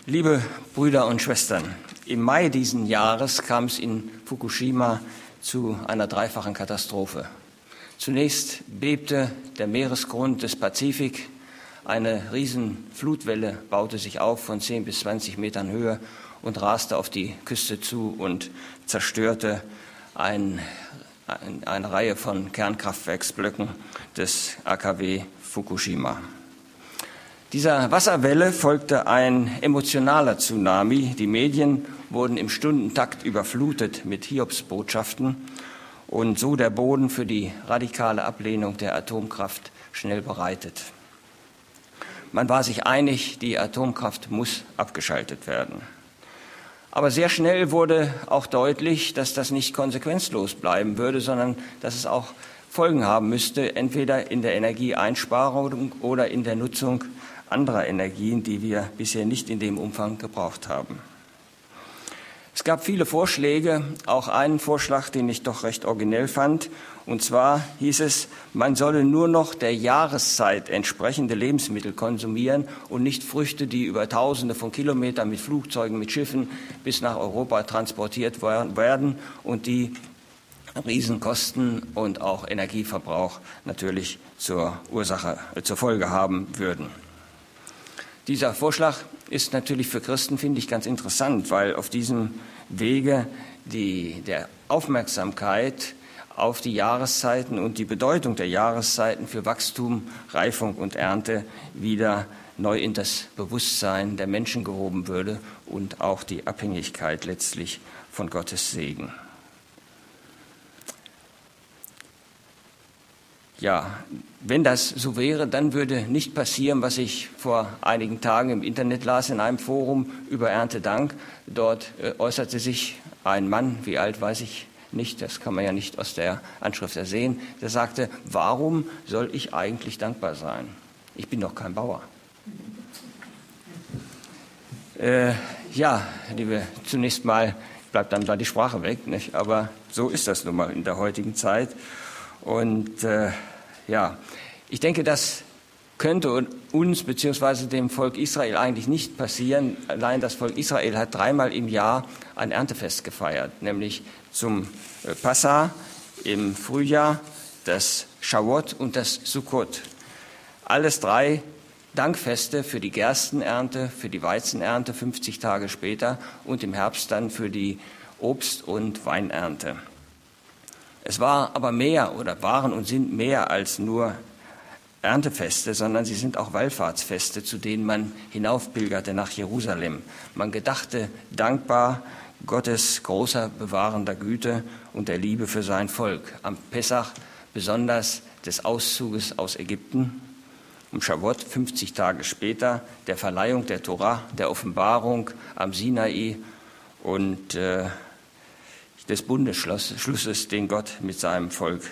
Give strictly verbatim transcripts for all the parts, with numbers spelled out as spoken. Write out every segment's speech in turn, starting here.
Liebe Brüder und Schwestern, im Mai diesen Jahres kam es in Fukushima zu einer dreifachen Katastrophe. Zunächst bebte der Meeresgrund des Pazifik, eine Riesenflutwelle baute sich auf von zehn bis zwanzig Metern Höhe und raste auf die Küste zu und zerstörte ein, ein, eine Reihe von Kernkraftwerksblöcken des A K W Fukushima. Dieser Wasserwelle folgte ein emotionaler Tsunami. Die Medien wurden im Stundentakt überflutet mit Hiobsbotschaften und so der Boden für die radikale Ablehnung der Atomkraft schnell bereitet. Man war sich einig, die Atomkraft muss abgeschaltet werden. Aber sehr schnell wurde auch deutlich, dass das nicht konsequenzlos bleiben würde, sondern dass es auch Folgen haben müsste, entweder in der Energieeinsparung oder in der Nutzung anderer Energien, die wir bisher nicht in dem Umfang gebraucht haben. Es gab viele Vorschläge, auch einen Vorschlag, den ich doch recht originell fand. Und zwar hieß es, man solle nur noch der Jahreszeit entsprechende Lebensmittel konsumieren und nicht Früchte, die über Tausende von Kilometern mit Flugzeugen, mit Schiffen bis nach Europa transportiert werden und die Riesenkosten und auch Energieverbrauch natürlich zur Ursache, äh, zur Folge haben würden. Dieser Vorschlag ist natürlich für Christen, finde ich, ganz interessant, weil auf diesem Wege die, der Aufmerksamkeit auf die Jahreszeiten und die Bedeutung der Jahreszeiten für Wachstum, Reifung und Ernte wieder neu in das Bewusstsein der Menschen gehoben würde und auch die Abhängigkeit letztlich von Gottes Segen. Ja, wenn das so wäre, dann würde nicht passieren, was ich vor einigen Tagen im Internet las, in einem Forum über Erntedank. Dort äh, äußerte sich ein Mann, wie alt weiß ich nicht, das kann man ja nicht aus der Anschrift ersehen, der sagte, warum soll ich eigentlich dankbar sein? Ich bin doch kein Bauer. Äh, ja, liebe, zunächst mal bleibt dann da die Sprache weg, nicht? Aber so ist das nun mal in der heutigen Zeit. Und äh, ja, ich denke, das könnte uns bzw. dem Volk Israel eigentlich nicht passieren. Allein das Volk Israel hat dreimal im Jahr ein Erntefest gefeiert, nämlich zum äh, Passa im Frühjahr, das Shavuot und das Sukkot. Alles drei Dankfeste für die Gerstenernte, für die Weizenernte fünfzig Tage später und im Herbst dann für die Obst- und Weinernte. Es war aber mehr oder waren und sind mehr als nur Erntefeste, sondern sie sind auch Wallfahrtsfeste, zu denen man hinaufpilgerte nach Jerusalem. Man gedachte dankbar Gottes großer bewahrender Güte und der Liebe für sein Volk. Am Pessach besonders des Auszuges aus Ägypten, am Shavuot fünfzig Tage später der Verleihung der Tora, der Offenbarung am Sinai und äh, des Bundesschlusses, den Gott mit seinem Volk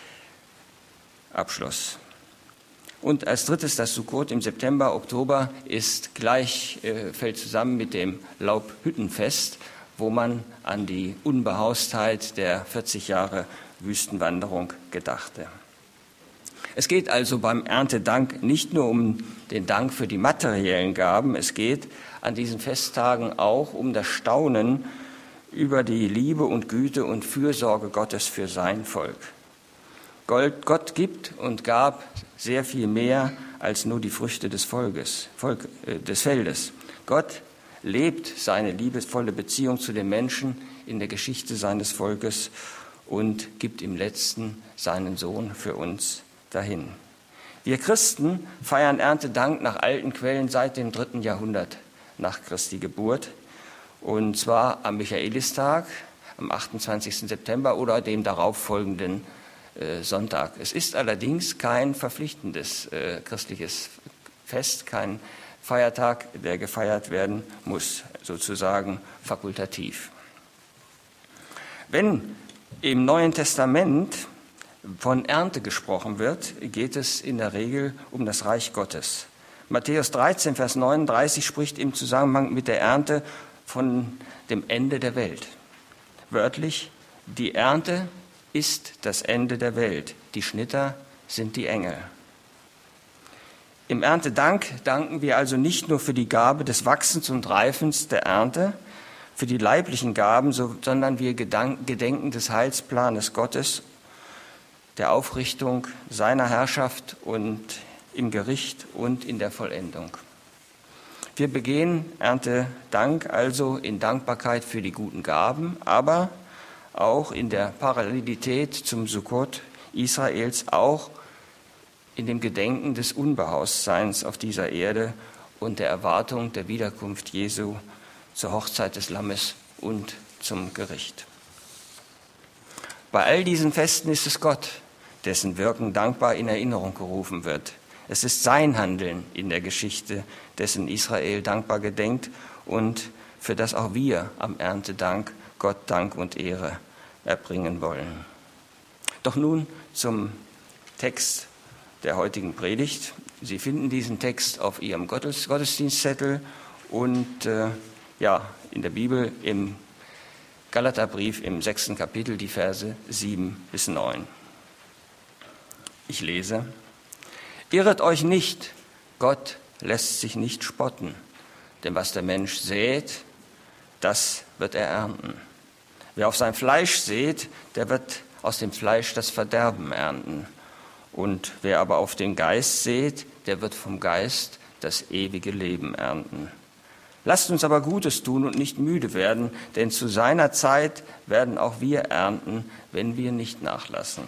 abschloss. Und als drittes das Sukkot im September, Oktober ist gleich, äh, fällt zusammen mit dem Laubhüttenfest, wo man an die Unbehaustheit der vierzig Jahre Wüstenwanderung gedachte. Es geht also beim Erntedank nicht nur um den Dank für die materiellen Gaben, es geht an diesen Festtagen auch um das Staunen über die Liebe und Güte und Fürsorge Gottes für sein Volk. Gott gibt und gab sehr viel mehr als nur die Früchte des Volkes, Volk, äh, des Feldes. Gott lebt seine liebevolle Beziehung zu den Menschen in der Geschichte seines Volkes und gibt im Letzten seinen Sohn für uns dahin. Wir Christen feiern Erntedank nach alten Quellen seit dem dritten Jahrhundert nach Christi Geburt. Und zwar am Michaelistag, am achtundzwanzigsten September oder dem darauffolgenden äh, Sonntag. Es ist allerdings kein verpflichtendes äh, christliches Fest, kein Feiertag, der gefeiert werden muss, sozusagen fakultativ. Wenn im Neuen Testament von Ernte gesprochen wird, geht es in der Regel um das Reich Gottes. Matthäus dreizehn, Vers neununddreißig spricht im Zusammenhang mit der Ernte von dem Ende der Welt. Wörtlich, die Ernte ist das Ende der Welt, die Schnitter sind die Engel. Im Erntedank danken wir also nicht nur für die Gabe des Wachsens und Reifens der Ernte, für die leiblichen Gaben, sondern wir gedenken des Heilsplanes Gottes, der Aufrichtung seiner Herrschaft und im Gericht und in der Vollendung. Wir begehen Erntedank also in Dankbarkeit für die guten Gaben, aber auch in der Parallelität zum Sukkot Israels, auch in dem Gedenken des Unbehausseins auf dieser Erde und der Erwartung der Wiederkunft Jesu zur Hochzeit des Lammes und zum Gericht. Bei all diesen Festen ist es Gott, dessen Wirken dankbar in Erinnerung gerufen wird. Es ist sein Handeln in der Geschichte, dessen Israel dankbar gedenkt und für das auch wir am Erntedank Gott Dank und Ehre erbringen wollen. Doch nun zum Text der heutigen Predigt. Sie finden diesen Text auf Ihrem Gottes, Gottesdienstzettel und äh, ja, in der Bibel im Galaterbrief im sechsten Kapitel, die Verse sieben bis neun. Ich lese: Irret euch nicht, Gott lässt sich nicht spotten, denn was der Mensch sät, das wird er ernten. Wer auf sein Fleisch sät, der wird aus dem Fleisch das Verderben ernten. Und wer aber auf den Geist sät, der wird vom Geist das ewige Leben ernten. Lasst uns aber Gutes tun und nicht müde werden, denn zu seiner Zeit werden auch wir ernten, wenn wir nicht nachlassen.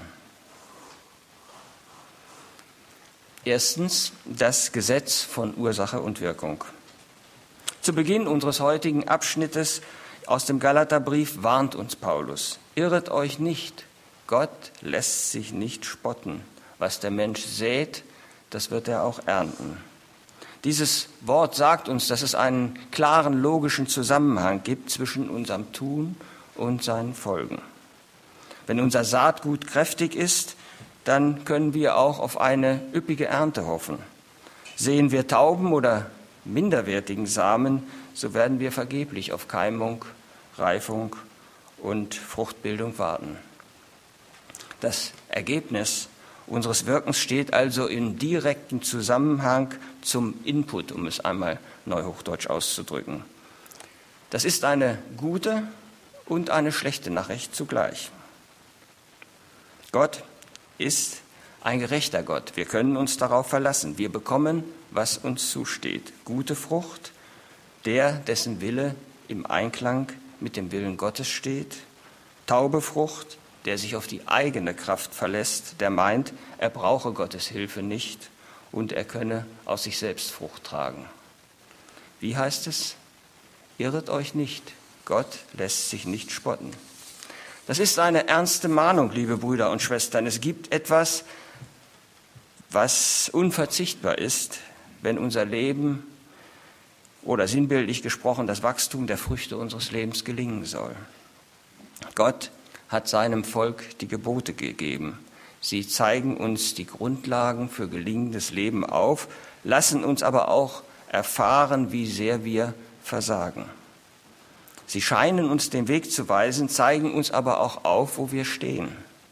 Erstens das Gesetz von Ursache und Wirkung. Zu Beginn unseres heutigen Abschnittes aus dem Galaterbrief warnt uns Paulus: Irret euch nicht, Gott lässt sich nicht spotten. Was der Mensch sät, das wird er auch ernten. Dieses Wort sagt uns, dass es einen klaren logischen Zusammenhang gibt zwischen unserem Tun und seinen Folgen. Wenn unser Saatgut kräftig ist, dann können wir auch auf eine üppige Ernte hoffen. Sehen wir tauben oder minderwertigen Samen, so werden wir vergeblich auf Keimung, Reifung und Fruchtbildung warten. Das Ergebnis unseres Wirkens steht also in direktem Zusammenhang zum Input, um es einmal neuhochdeutsch auszudrücken. Das ist eine gute und eine schlechte Nachricht zugleich. Gott ist ein gerechter Gott. Wir können uns darauf verlassen. Wir bekommen, was uns zusteht. Gute Frucht, der, dessen Wille im Einklang mit dem Willen Gottes steht. Taube Frucht, der sich auf die eigene Kraft verlässt, der meint, er brauche Gottes Hilfe nicht und er könne aus sich selbst Frucht tragen. Wie heißt es? Irret euch nicht, Gott lässt sich nicht spotten. Das ist eine ernste Mahnung, liebe Brüder und Schwestern. Es gibt etwas, was unverzichtbar ist, wenn unser Leben oder sinnbildlich gesprochen das Wachstum der Früchte unseres Lebens gelingen soll. Gott hat seinem Volk die Gebote gegeben. Sie zeigen uns die Grundlagen für gelingendes Leben auf, lassen uns aber auch erfahren, wie sehr wir versagen. Sie scheinen uns den Weg zu weisen, zeigen uns aber auch auf, wo wir stehen.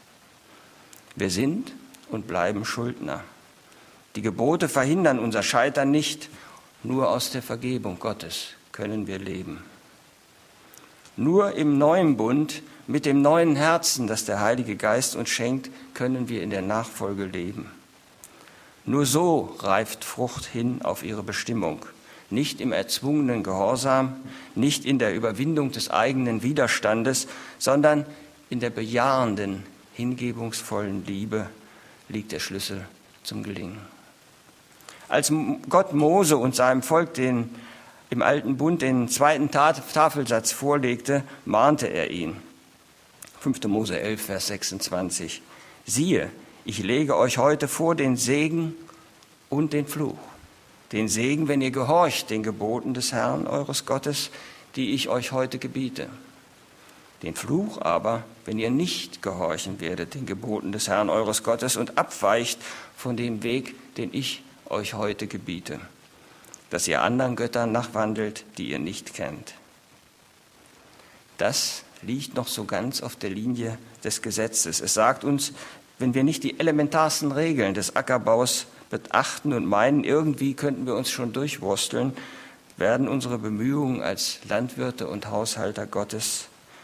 Wir sind und bleiben Schuldner. Die Gebote verhindern unser Scheitern nicht. Nur aus der Vergebung Gottes können wir leben. Nur im neuen Bund, mit dem neuen Herzen, das der Heilige Geist uns schenkt, können wir in der Nachfolge leben. Nur so reift Frucht hin auf ihre Bestimmung. Nicht im erzwungenen Gehorsam, nicht in der Überwindung des eigenen Widerstandes, sondern in der bejahenden, hingebungsvollen Liebe liegt der Schlüssel zum Gelingen. Als Gott Mose und seinem Volk den, im Alten Bund den zweiten Tafelsatz vorlegte, mahnte er ihn. fünfter Mose elf, Vers sechsundzwanzig. Siehe, ich lege euch heute vor den Segen und den Fluch. Den Segen, wenn ihr gehorcht den Geboten des Herrn, eures Gottes, die ich euch heute gebiete. Den Fluch aber, wenn ihr nicht gehorchen werdet den Geboten des Herrn, eures Gottes, und abweicht von dem Weg, den ich euch heute gebiete, dass ihr anderen Göttern nachwandelt, die ihr nicht kennt. Das liegt noch so ganz auf der Linie des Gesetzes. Es sagt uns, wenn wir nicht die elementarsten Regeln des Ackerbaus betrachten und meinen, irgendwie könnten wir uns schon durchwursteln, werden unsere Bemühungen als Landwirte und Haushalter Gottes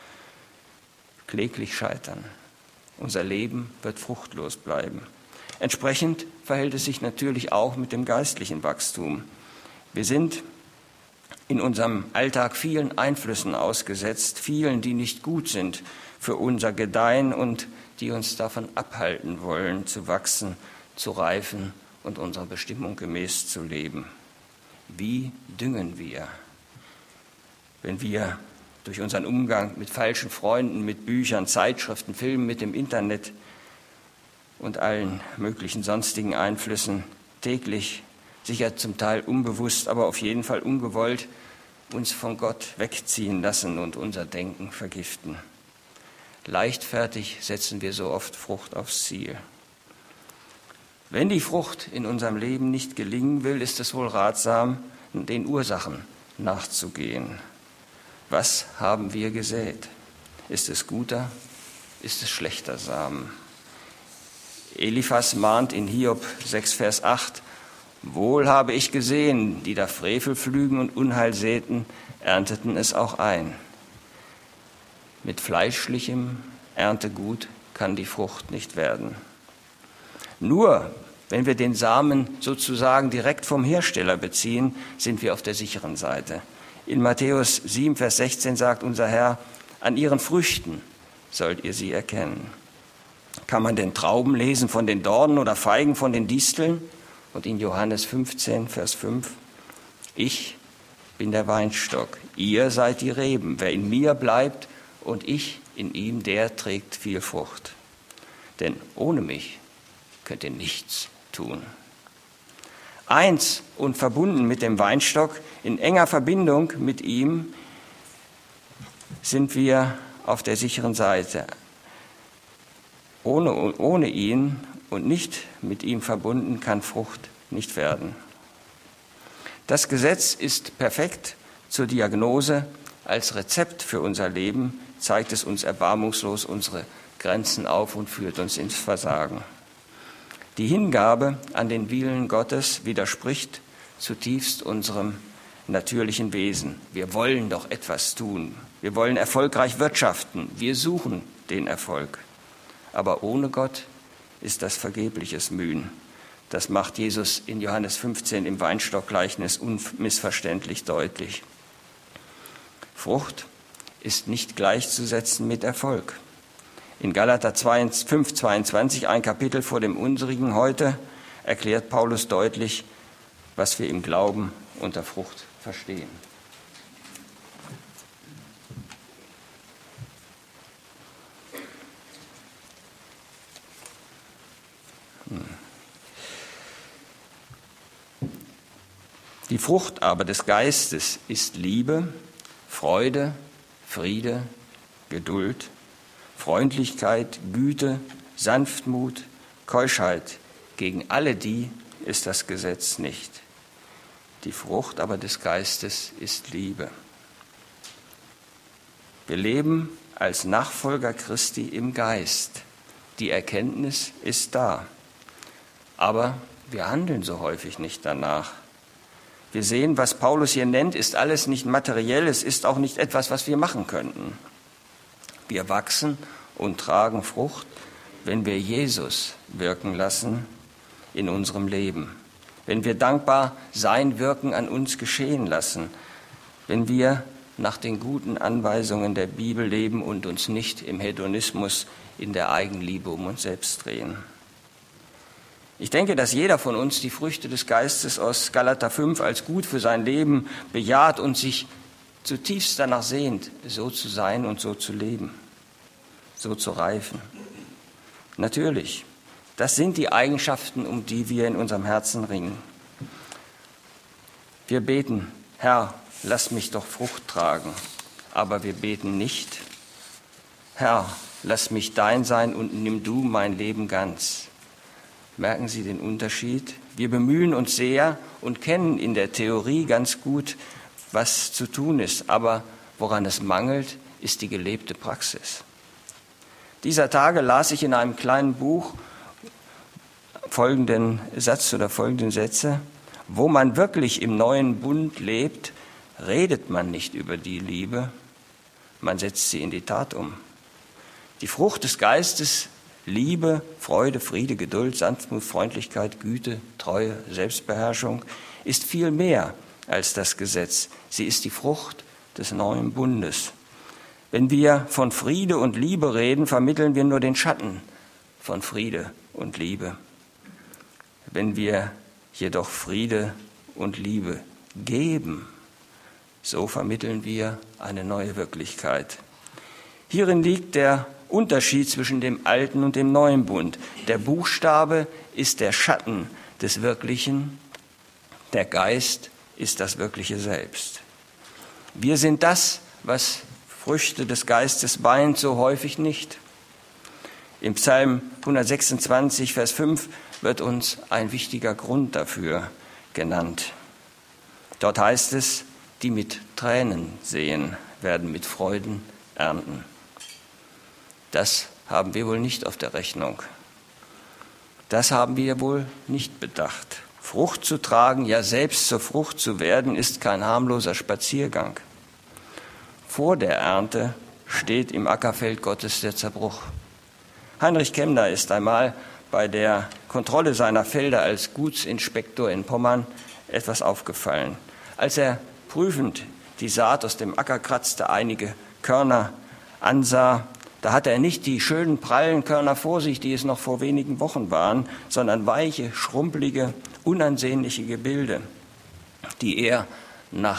kläglich scheitern. Unser Leben wird fruchtlos bleiben. Entsprechend verhält es sich natürlich auch mit dem geistlichen Wachstum. Wir sind in unserem Alltag vielen Einflüssen ausgesetzt, vielen, die nicht gut sind für unser Gedeihen und die uns davon abhalten wollen, zu wachsen, zu reifen und unserer Bestimmung gemäß zu leben. Wie düngen wir, wenn wir durch unseren Umgang mit falschen Freunden, mit Büchern, Zeitschriften, Filmen, mit dem Internet und allen möglichen sonstigen Einflüssen täglich, sicher zum Teil unbewusst, aber auf jeden Fall ungewollt, uns von Gott wegziehen lassen und unser Denken vergiften. Leichtfertig setzen wir so oft Frucht aufs Ziel. Wenn die Frucht in unserem Leben nicht gelingen will, ist es wohl ratsam, den Ursachen nachzugehen. Was haben wir gesät? Ist es guter? Ist es schlechter Samen? Eliphas mahnt in Hiob sechs, Vers acht, wohl habe ich gesehen, die da Frevel pflügen und Unheil säten, ernteten es auch ein. Mit fleischlichem Erntegut kann die Frucht nicht werden. Nur wenn wir den Samen sozusagen direkt vom Hersteller beziehen, sind wir auf der sicheren Seite. In Matthäus sieben, Vers sechzehn sagt unser Herr, an ihren Früchten sollt ihr sie erkennen. Kann man denn Trauben lesen von den Dornen oder Feigen von den Disteln? Und in Johannes fünfzehn, Vers fünf, ich bin der Weinstock, ihr seid die Reben. Wer in mir bleibt und ich in ihm, der trägt viel Frucht. Denn ohne mich könnt ihr nichts tun. Eins und verbunden mit dem Weinstock, in enger Verbindung mit ihm, sind wir auf der sicheren Seite. Ohne, ohne ihn und nicht mit ihm verbunden kann Frucht nicht werden. Das Gesetz ist perfekt zur Diagnose. Als Rezept für unser Leben zeigt es uns erbarmungslos unsere Grenzen auf und führt uns ins Versagen. Die Hingabe an den Willen Gottes widerspricht zutiefst unserem natürlichen Wesen. Wir wollen doch etwas tun. Wir wollen erfolgreich wirtschaften. Wir suchen den Erfolg. Aber ohne Gott ist das vergebliches Mühen. Das macht Jesus in Johannes fünfzehn im Weinstockgleichnis unmissverständlich deutlich. Frucht ist nicht gleichzusetzen mit Erfolg. In Galater fünf, zweiundzwanzig, ein Kapitel vor dem unsrigen heute, erklärt Paulus deutlich, was wir im Glauben unter Frucht verstehen. Die Frucht aber des Geistes ist Liebe, Freude, Friede, Geduld, Freundlichkeit, Güte, Sanftmut, Keuschheit. Gegen alle die ist das Gesetz nicht. Die Frucht aber des Geistes ist Liebe. Wir leben als Nachfolger Christi im Geist. Die Erkenntnis ist da. Aber wir handeln so häufig nicht danach. Wir sehen, was Paulus hier nennt, ist alles nicht materiell, es ist auch nicht etwas, was wir machen könnten. Wir wachsen und tragen Frucht, wenn wir Jesus wirken lassen in unserem Leben. Wenn wir dankbar sein Wirken an uns geschehen lassen. Wenn wir nach den guten Anweisungen der Bibel leben und uns nicht im Hedonismus in der Eigenliebe um uns selbst drehen. Ich denke, dass jeder von uns die Früchte des Geistes aus Galater fünf als gut für sein Leben bejaht und sich zutiefst danach sehnt, so zu sein und so zu leben, so zu reifen. Natürlich, das sind die Eigenschaften, um die wir in unserem Herzen ringen. Wir beten, Herr, lass mich doch Frucht tragen, aber wir beten nicht, Herr, lass mich dein sein und nimm du mein Leben ganz. Merken Sie den Unterschied? Wir bemühen uns sehr und kennen in der Theorie ganz gut, was zu tun ist. Aber woran es mangelt, ist die gelebte Praxis. Dieser Tage las ich in einem kleinen Buch folgenden Satz oder folgenden Sätze: Wo man wirklich im neuen Bund lebt, redet man nicht über die Liebe, man setzt sie in die Tat um. Die Frucht des Geistes, Liebe, Freude, Friede, Geduld, Sanftmut, Freundlichkeit, Güte, Treue, Selbstbeherrschung, ist viel mehr als das Gesetz. Sie ist die Frucht des neuen Bundes. Wenn wir von Friede und Liebe reden, vermitteln wir nur den Schatten von Friede und Liebe. Wenn wir jedoch Friede und Liebe geben, so vermitteln wir eine neue Wirklichkeit. Hierin liegt der Unterschied zwischen dem alten und dem neuen Bund. Der Buchstabe ist der Schatten des Wirklichen, der Geist ist das wirkliche Selbst. Wir sind das, was Früchte des Geistes meint, so häufig nicht. Im Psalm hundertsechsundzwanzig, Vers fünf wird uns ein wichtiger Grund dafür genannt. Dort heißt es, die mit Tränen sehen, werden mit Freuden ernten. Das haben wir wohl nicht auf der Rechnung. Das haben wir wohl nicht bedacht. Frucht zu tragen, ja selbst zur Frucht zu werden, ist kein harmloser Spaziergang. Vor der Ernte steht im Ackerfeld Gottes der Zerbruch. Heinrich Kemmner ist einmal bei der Kontrolle seiner Felder als Gutsinspektor in Pommern etwas aufgefallen. Als er prüfend die Saat aus dem Acker kratzte, einige Körner ansah, da hatte er nicht die schönen prallen Körner vor sich, die es noch vor wenigen Wochen waren, sondern weiche, schrumpelige, unansehnliche Gebilde, die eher nach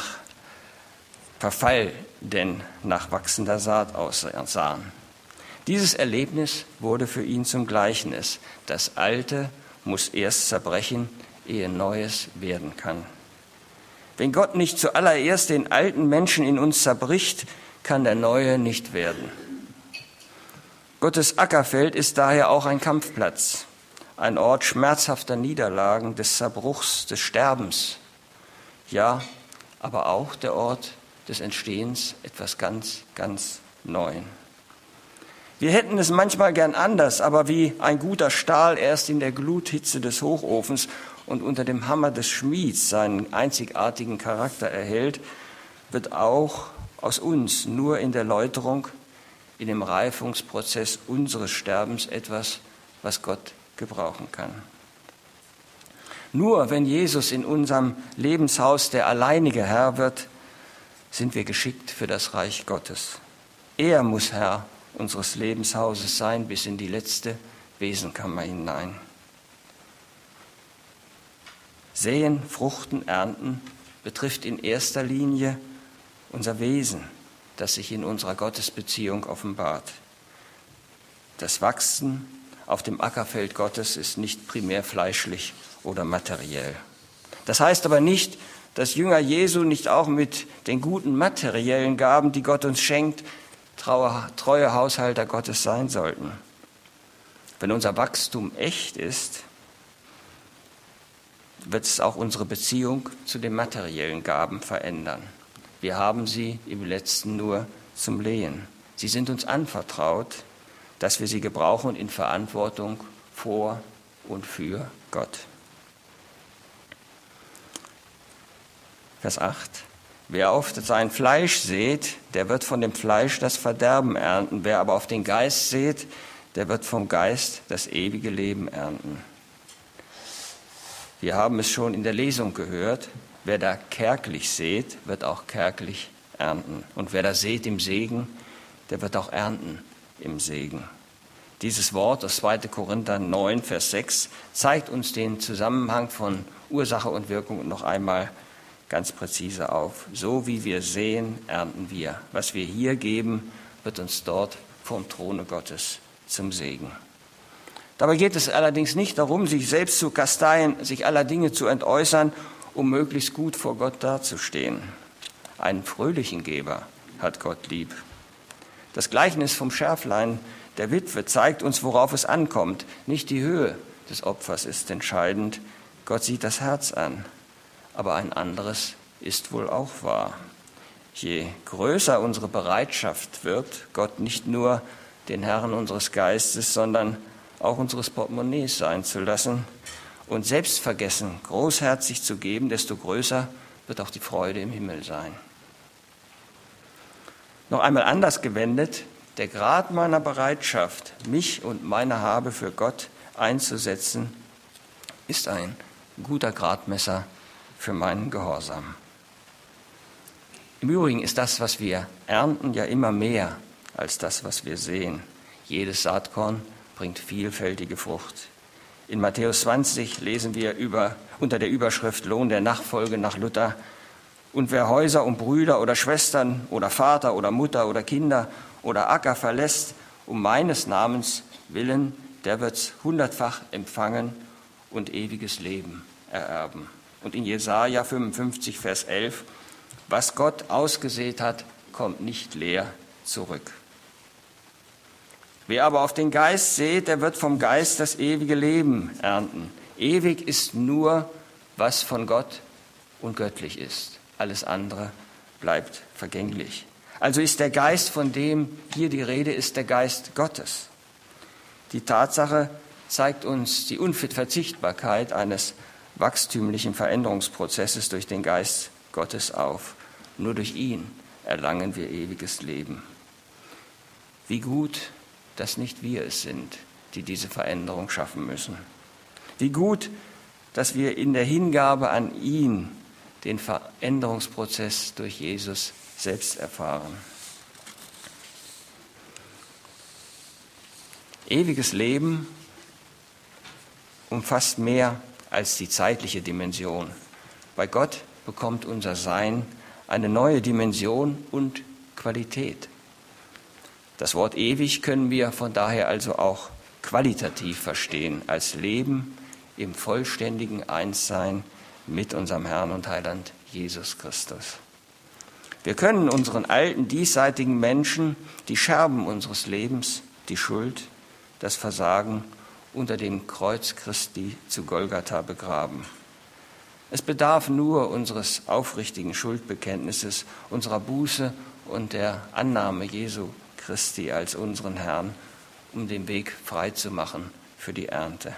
Verfall denn nach wachsender Saat aussahen. Dieses Erlebnis wurde für ihn zum Gleichnis. Das Alte muss erst zerbrechen, ehe Neues werden kann. Wenn Gott nicht zuallererst den alten Menschen in uns zerbricht, kann der Neue nicht werden. Gottes Ackerfeld ist daher auch ein Kampfplatz, ein Ort schmerzhafter Niederlagen, des Zerbruchs, des Sterbens. Ja, aber auch der Ort des Entstehens etwas ganz, ganz Neuen. Wir hätten es manchmal gern anders, aber wie ein guter Stahl erst in der Gluthitze des Hochofens und unter dem Hammer des Schmieds seinen einzigartigen Charakter erhält, wird auch aus uns nur in der Läuterung, in dem Reifungsprozess unseres Sterbens etwas, was Gott gebrauchen kann. Nur wenn Jesus in unserem Lebenshaus der alleinige Herr wird, sind wir geschickt für das Reich Gottes. Er muss Herr unseres Lebenshauses sein, bis in die letzte Besenkammer hinein. Säen, fruchten, ernten betrifft in erster Linie unser Wesen, das sich in unserer Gottesbeziehung offenbart. Das Wachsen auf dem Ackerfeld Gottes ist nicht primär fleischlich oder materiell. Das heißt aber nicht, dass Jünger Jesu nicht auch mit den guten materiellen Gaben, die Gott uns schenkt, treue, treue Haushalter Gottes sein sollten. Wenn unser Wachstum echt ist, wird es auch unsere Beziehung zu den materiellen Gaben verändern. Wir haben sie im Letzten nur zum Lehen. Sie sind uns anvertraut, dass wir sie gebrauchen in Verantwortung vor und für Gott. Vers acht. Wer auf sein Fleisch sät, der wird von dem Fleisch das Verderben ernten. Wer aber auf den Geist sät, der wird vom Geist das ewige Leben ernten. Wir haben es schon in der Lesung gehört. Wer da kärglich sät, wird auch kärglich ernten. Und wer da sät im Segen, der wird auch ernten im Segen. Dieses Wort aus zweiter Korinther neun, Vers sechs zeigt uns den Zusammenhang von Ursache und Wirkung noch einmal ganz präzise auf. So wie wir säen, ernten wir. Was wir hier geben, wird uns dort vom Throne Gottes zum Segen. Dabei geht es allerdings nicht darum, sich selbst zu kasteien, sich aller Dinge zu entäußern, um möglichst gut vor Gott dazustehen. Einen fröhlichen Geber hat Gott lieb. Das Gleichnis vom Schärflein der Witwe zeigt uns, worauf es ankommt. Nicht die Höhe des Opfers ist entscheidend. Gott sieht das Herz an. Aber ein anderes ist wohl auch wahr. Je größer unsere Bereitschaft wird, Gott nicht nur den Herrn unseres Geistes, sondern auch unseres Portemonnaies sein zu lassen und Selbstvergessen großherzig zu geben, desto größer wird auch die Freude im Himmel sein. Noch einmal anders gewendet, der Grad meiner Bereitschaft, mich und meine Habe für Gott einzusetzen, ist ein guter Gradmesser für meinen Gehorsam. Im Übrigen ist das, was wir ernten, ja immer mehr als das, was wir sehen. Jedes Saatkorn bringt vielfältige Frucht. In Matthäus zwanzig lesen wir über, unter der Überschrift Lohn der Nachfolge nach Luther: Und wer Häuser und Brüder oder Schwestern oder Vater oder Mutter oder Kinder oder Acker verlässt, um meines Namens willen, der wird's hundertfach empfangen und ewiges Leben ererben. Und in Jesaja fünfundfünfzig, Vers elf: Was Gott ausgesät hat, kommt nicht leer zurück. Wer aber auf den Geist sät, der wird vom Geist das ewige Leben ernten. Ewig ist nur, was von Gott und göttlich ist. Alles andere bleibt vergänglich. Also ist der Geist, von dem hier die Rede ist, der Geist Gottes. Die Tatsache zeigt uns die Unverzichtbarkeit eines wachstümlichen Veränderungsprozesses durch den Geist Gottes auf. Nur durch ihn erlangen wir ewiges Leben. Wie gut, dass nicht wir es sind, die diese Veränderung schaffen müssen. Wie gut, dass wir in der Hingabe an ihn den Veränderungsprozess durch Jesus selbst erfahren. Ewiges Leben umfasst mehr als die zeitliche Dimension. Bei Gott bekommt unser Sein eine neue Dimension und Qualität. Das Wort ewig können wir von daher also auch qualitativ verstehen, als Leben im vollständigen Einssein mit unserem Herrn und Heiland Jesus Christus. Wir können unseren alten, diesseitigen Menschen die Scherben unseres Lebens, die Schuld, das Versagen unter dem Kreuz Christi zu Golgatha begraben. Es bedarf nur unseres aufrichtigen Schuldbekenntnisses, unserer Buße und der Annahme Jesu Christi als unseren Herrn, um den Weg frei zu machen für die Ernte.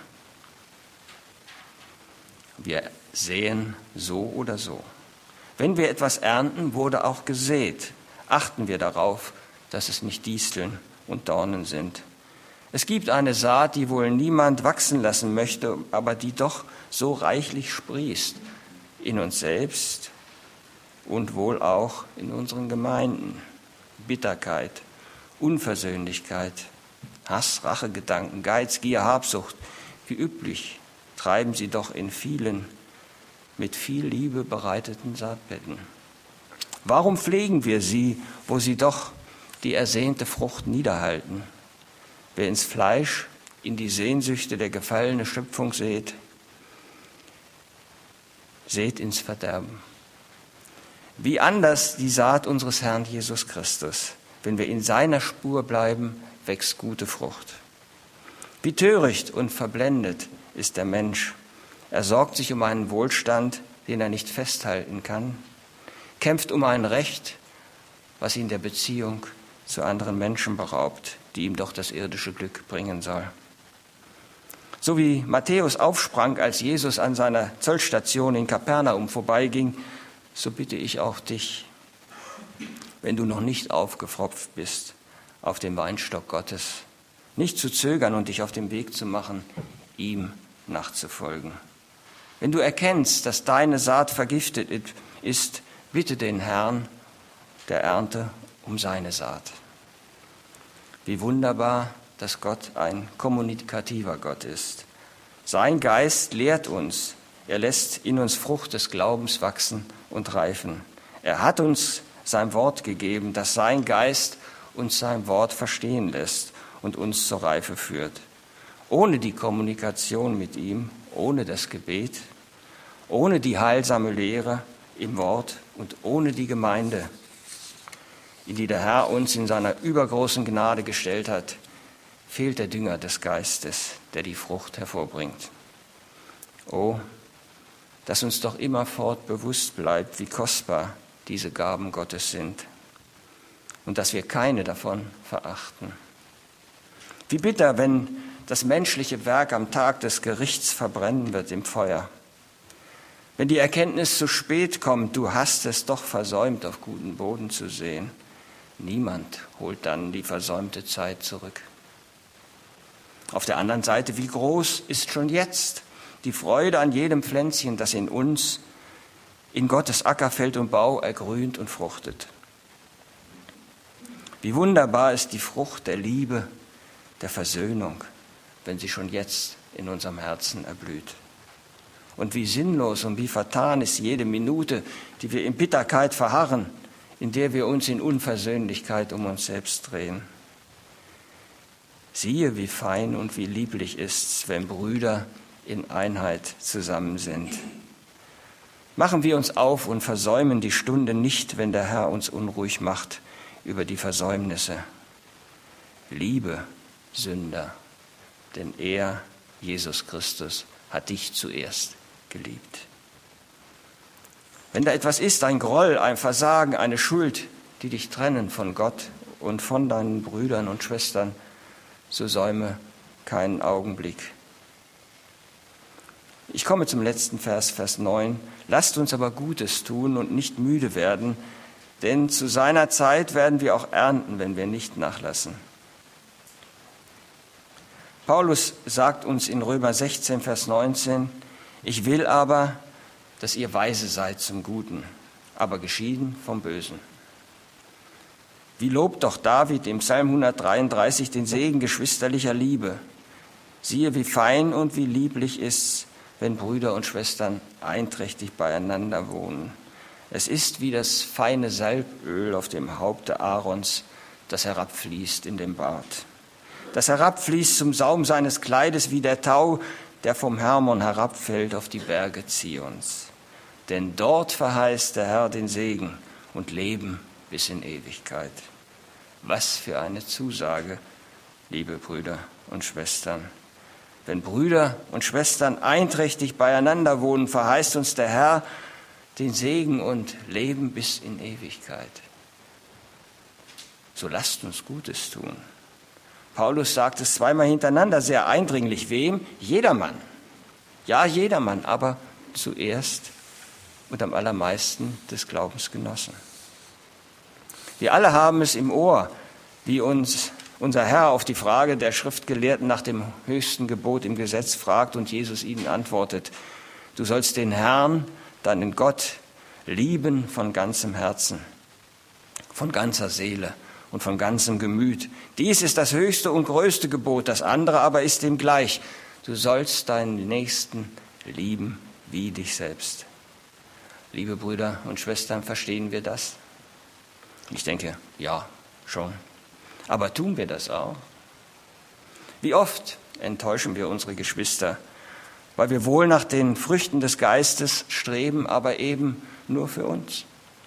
Wir säen so oder so. Wenn wir etwas ernten, wurde auch gesät. Achten wir darauf, dass es nicht Disteln und Dornen sind. Es gibt eine Saat, die wohl niemand wachsen lassen möchte, aber die doch so reichlich sprießt in uns selbst und wohl auch in unseren Gemeinden. Bitterkeit, Unversöhnlichkeit, Hass, Rachegedanken, Geiz, Gier, Habsucht, wie üblich treiben sie doch in vielen mit viel Liebe bereiteten Saatbetten. Warum pflegen wir sie, wo sie doch die ersehnte Frucht niederhalten? Wer ins Fleisch, in die Sehnsüchte der gefallene Schöpfung sät, sät ins Verderben. Wie anders die Saat unseres Herrn Jesus Christus. Wenn wir in seiner Spur bleiben, wächst gute Frucht. Wie töricht und verblendet ist der Mensch. Er sorgt sich um einen Wohlstand, den er nicht festhalten kann, kämpft um ein Recht, was ihn der Beziehung zu anderen Menschen beraubt, die ihm doch das irdische Glück bringen soll. So wie Matthäus aufsprang, als Jesus an seiner Zollstation in Kapernaum vorbeiging, so bitte ich auch dich, wenn du noch nicht aufgepfropft bist auf dem Weinstock Gottes, nicht zu zögern und dich auf den Weg zu machen, ihm nachzufolgen. Wenn du erkennst, dass deine Saat vergiftet ist, bitte den Herrn der Ernte um seine Saat. Wie wunderbar, dass Gott ein kommunikativer Gott ist. Sein Geist lehrt uns, er lässt in uns Frucht des Glaubens wachsen und reifen. Er hat uns sein Wort gegeben, dass sein Geist uns sein Wort verstehen lässt und uns zur Reife führt. Ohne die Kommunikation mit ihm, ohne das Gebet, ohne die heilsame Lehre im Wort und ohne die Gemeinde, in die der Herr uns in seiner übergroßen Gnade gestellt hat, fehlt der Dünger des Geistes, der die Frucht hervorbringt. Oh, dass uns doch immerfort bewusst bleibt, wie kostbar diese Gaben Gottes sind und dass wir keine davon verachten. Wie bitter, wenn das menschliche Werk am Tag des Gerichts verbrennen wird im Feuer. Wenn die Erkenntnis zu spät kommt, du hast es doch versäumt, auf guten Boden zu sehen, niemand holt dann die versäumte Zeit zurück. Auf der anderen Seite, wie groß ist schon jetzt die Freude an jedem Pflänzchen, das in uns, in Gottes Ackerfeld und Bau ergrünt und fruchtet. Wie wunderbar ist die Frucht der Liebe, der Versöhnung, wenn sie schon jetzt in unserem Herzen erblüht. Und wie sinnlos und wie vertan ist jede Minute, die wir in Bitterkeit verharren, in der wir uns in Unversöhnlichkeit um uns selbst drehen. Siehe, wie fein und wie lieblich ist's, wenn Brüder in Einheit zusammen sind. Machen wir uns auf und versäumen die Stunde nicht, wenn der Herr uns unruhig macht über die Versäumnisse. Liebe Sünder, denn er, Jesus Christus, hat dich zuerst geliebt. Wenn da etwas ist, ein Groll, ein Versagen, eine Schuld, die dich trennen von Gott und von deinen Brüdern und Schwestern, so säume keinen Augenblick. Ich komme zum letzten Vers, Vers neun. Lasst uns aber Gutes tun und nicht müde werden, denn zu seiner Zeit werden wir auch ernten, wenn wir nicht nachlassen. Paulus sagt uns in Römer sechzehn, Vers neunzehn, ich will aber, dass ihr weise seid zum Guten, aber geschieden vom Bösen. Wie lobt doch David im Psalm hundertdreiunddreißig den Segen geschwisterlicher Liebe. Siehe, wie fein und wie lieblich ist's, wenn Brüder und Schwestern einträchtig beieinander wohnen. Es ist wie das feine Salböl auf dem Haupte Aarons, das herabfließt in den Bart. Das herabfließt zum Saum seines Kleides wie der Tau, der vom Hermon herabfällt auf die Berge Zions. Denn dort verheißt der Herr den Segen und Leben bis in Ewigkeit. Was für eine Zusage, liebe Brüder und Schwestern. Wenn Brüder und Schwestern einträchtig beieinander wohnen, verheißt uns der Herr den Segen und Leben bis in Ewigkeit. So lasst uns Gutes tun. Paulus sagt es zweimal hintereinander sehr eindringlich. Wem? Jedermann. Ja, jedermann, aber zuerst und am allermeisten des Glaubensgenossen. Wir alle haben es im Ohr, wie uns unser Herr auf die Frage der Schriftgelehrten nach dem höchsten Gebot im Gesetz fragt und Jesus ihnen antwortet, du sollst den Herrn, deinen Gott, lieben von ganzem Herzen, von ganzer Seele und von ganzem Gemüt. Dies ist das höchste und größte Gebot, das andere aber ist ihm gleich. Du sollst deinen Nächsten lieben wie dich selbst. Liebe Brüder und Schwestern, verstehen wir das? Ich denke, ja, schon. Aber tun wir das auch? Wie oft enttäuschen wir unsere Geschwister, weil wir wohl nach den Früchten des Geistes streben, aber eben nur für uns?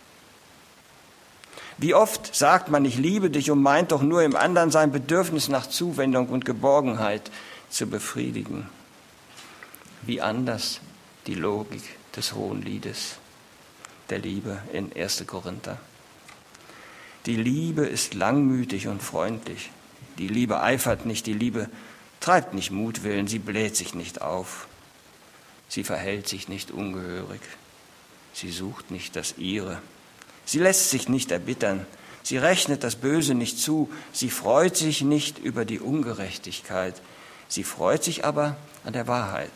Wie oft sagt man, ich liebe dich und meint doch nur im anderen sein Bedürfnis nach Zuwendung und Geborgenheit zu befriedigen? Wie anders die Logik des Hohenliedes der Liebe in erster Korinther. Die Liebe ist langmütig und freundlich. Die Liebe eifert nicht, die Liebe treibt nicht Mutwillen, sie bläht sich nicht auf. Sie verhält sich nicht ungehörig. Sie sucht nicht das Ihre. Sie lässt sich nicht erbittern. Sie rechnet das Böse nicht zu. Sie freut sich nicht über die Ungerechtigkeit. Sie freut sich aber an der Wahrheit.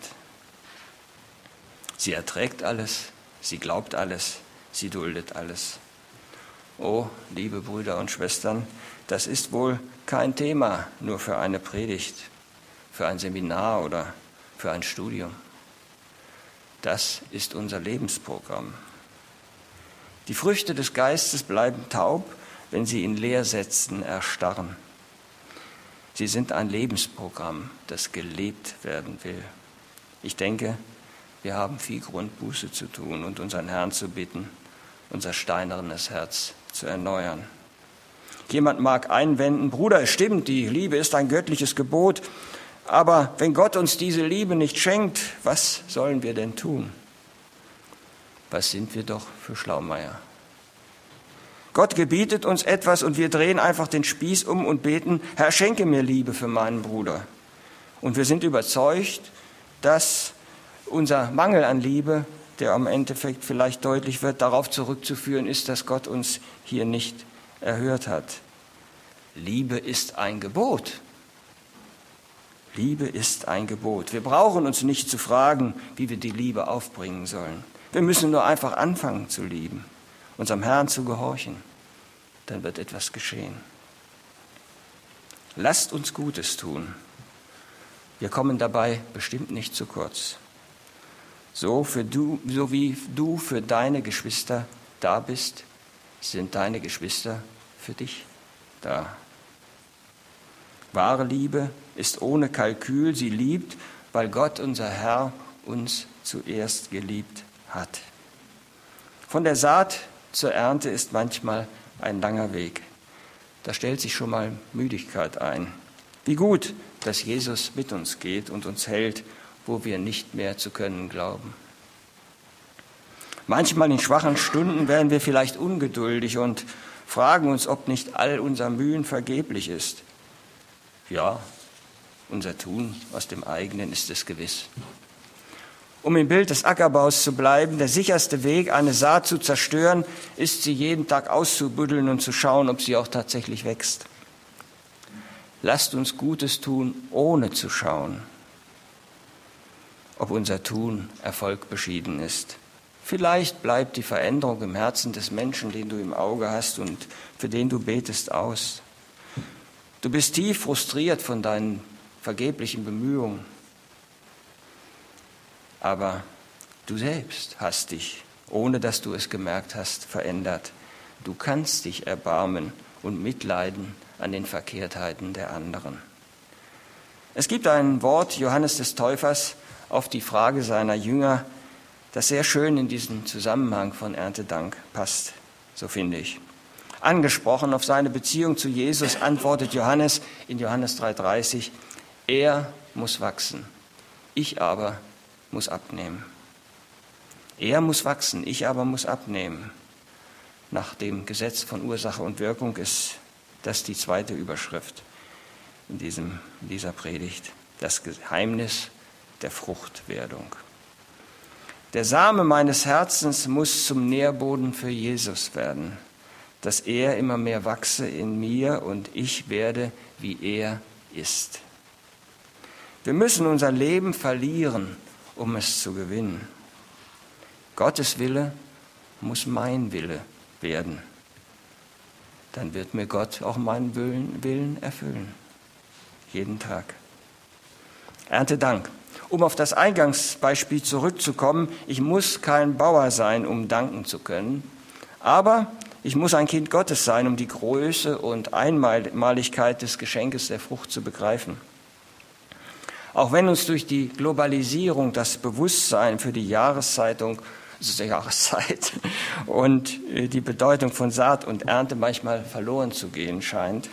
Sie erträgt alles. Sie glaubt alles. Sie duldet alles. Oh, liebe Brüder und Schwestern, das ist wohl kein Thema nur für eine Predigt, für ein Seminar oder für ein Studium. Das ist unser Lebensprogramm. Die Früchte des Geistes bleiben taub, wenn sie in Lehrsätzen erstarren. Sie sind ein Lebensprogramm, das gelebt werden will. Ich denke, wir haben viel Grund, Buße zu tun und unseren Herrn zu bitten, unser steinernes Herz zu erneuern. Jemand mag einwenden, Bruder, es stimmt, die Liebe ist ein göttliches Gebot, aber wenn Gott uns diese Liebe nicht schenkt, was sollen wir denn tun? Was sind wir doch für Schlaumeier? Gott gebietet uns etwas und wir drehen einfach den Spieß um und beten, Herr, schenke mir Liebe für meinen Bruder. Und wir sind überzeugt, dass unser Mangel an Liebe, der am Endeffekt vielleicht deutlich wird, darauf zurückzuführen ist, dass Gott uns hier nicht erhört hat. Liebe ist ein Gebot. Liebe ist ein Gebot. Wir brauchen uns nicht zu fragen, wie wir die Liebe aufbringen sollen. Wir müssen nur einfach anfangen zu lieben, unserem Herrn zu gehorchen. Dann wird etwas geschehen. Lasst uns Gutes tun. Wir kommen dabei bestimmt nicht zu kurz. So, für du, so wie du für deine Geschwister da bist, sind deine Geschwister für dich da. Wahre Liebe ist ohne Kalkül. Sie liebt, weil Gott, unser Herr, uns zuerst geliebt hat. Von der Saat zur Ernte ist manchmal ein langer Weg. Da stellt sich schon mal Müdigkeit ein. Wie gut, dass Jesus mit uns geht und uns hält, wo wir nicht mehr zu können glauben. Manchmal in schwachen Stunden werden wir vielleicht ungeduldig und fragen uns, ob nicht all unser Mühen vergeblich ist. Ja, unser Tun aus dem eigenen ist es gewiss. Um im Bild des Ackerbaus zu bleiben, der sicherste Weg, eine Saat zu zerstören, ist, sie jeden Tag auszubuddeln und zu schauen, ob sie auch tatsächlich wächst. Lasst uns Gutes tun, ohne zu schauen, ob unser Tun Erfolg beschieden ist. Vielleicht bleibt die Veränderung im Herzen des Menschen, den du im Auge hast und für den du betest, aus. Du bist tief frustriert von deinen vergeblichen Bemühungen. Aber du selbst hast dich, ohne dass du es gemerkt hast, verändert. Du kannst dich erbarmen und mitleiden an den Verkehrtheiten der anderen. Es gibt ein Wort Johannes des Täufers auf die Frage seiner Jünger, das sehr schön in diesen Zusammenhang von Erntedank passt, so finde ich. Angesprochen auf seine Beziehung zu Jesus antwortet Johannes in Johannes drei dreißig, er muss wachsen, ich aber muss abnehmen. Er muss wachsen, ich aber muss abnehmen. Nach dem Gesetz von Ursache und Wirkung ist das die zweite Überschrift in, diesem, in dieser Predigt, das Geheimnis der Fruchtwerdung. Der Same meines Herzens muss zum Nährboden für Jesus werden, dass er immer mehr wachse in mir und ich werde, wie er ist. Wir müssen unser Leben verlieren, um es zu gewinnen. Gottes Wille muss mein Wille werden. Dann wird mir Gott auch meinen Willen erfüllen. Jeden Tag. Erntedank. Um auf das Eingangsbeispiel zurückzukommen, ich muss kein Bauer sein, um danken zu können, aber ich muss ein Kind Gottes sein, um die Größe und Einmaligkeit des Geschenkes der Frucht zu begreifen. Auch wenn uns durch die Globalisierung das Bewusstsein für die Jahreszeitung, also die Jahreszeit und die Bedeutung von Saat und Ernte manchmal verloren zu gehen scheint.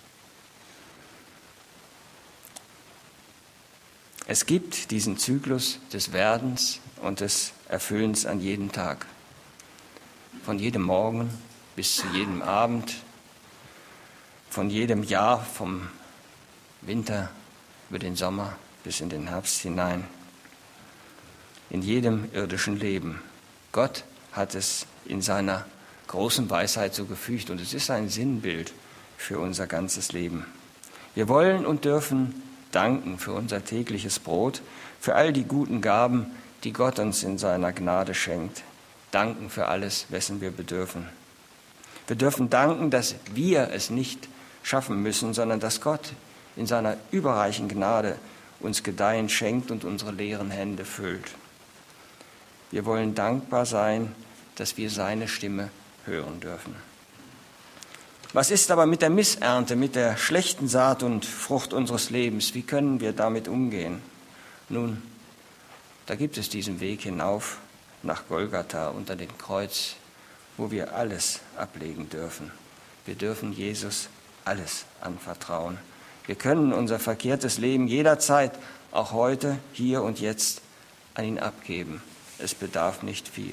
Es gibt diesen Zyklus des Werdens und des Erfüllens an jedem Tag. Von jedem Morgen bis zu jedem Abend, von jedem Jahr, vom Winter über den Sommer bis in den Herbst hinein. In jedem irdischen Leben. Gott hat es in seiner großen Weisheit so gefügt und es ist ein Sinnbild für unser ganzes Leben. Wir wollen und dürfen danken für unser tägliches Brot, für all die guten Gaben, die Gott uns in seiner Gnade schenkt. Danken für alles, wessen wir bedürfen. Wir dürfen danken, dass wir es nicht schaffen müssen, sondern dass Gott in seiner überreichen Gnade uns Gedeihen schenkt und unsere leeren Hände füllt. Wir wollen dankbar sein, dass wir seine Stimme hören dürfen. Was ist aber mit der Missernte, mit der schlechten Saat und Frucht unseres Lebens? Wie können wir damit umgehen? Nun, da gibt es diesen Weg hinauf nach Golgatha unter dem Kreuz, wo wir alles ablegen dürfen. Wir dürfen Jesus alles anvertrauen. Wir können unser verkehrtes Leben jederzeit, auch heute, hier und jetzt, an ihn abgeben. Es bedarf nicht viel.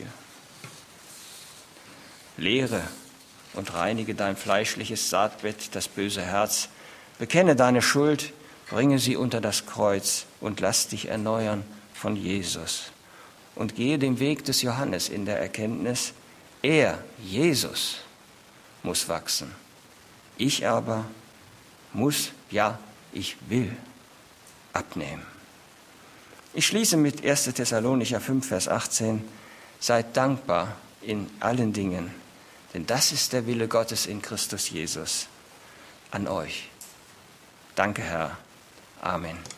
Lehre und reinige dein fleischliches Saatbett, das böse Herz. Bekenne deine Schuld, bringe sie unter das Kreuz und lass dich erneuern von Jesus. Und gehe den Weg des Johannes in der Erkenntnis, er, Jesus, muss wachsen. Ich aber muss, ja, ich will abnehmen. Ich schließe mit erster Thessalonicher fünf, Vers achtzehn. Seid dankbar in allen Dingen, denn das ist der Wille Gottes in Christus Jesus an euch. Danke, Herr. Amen.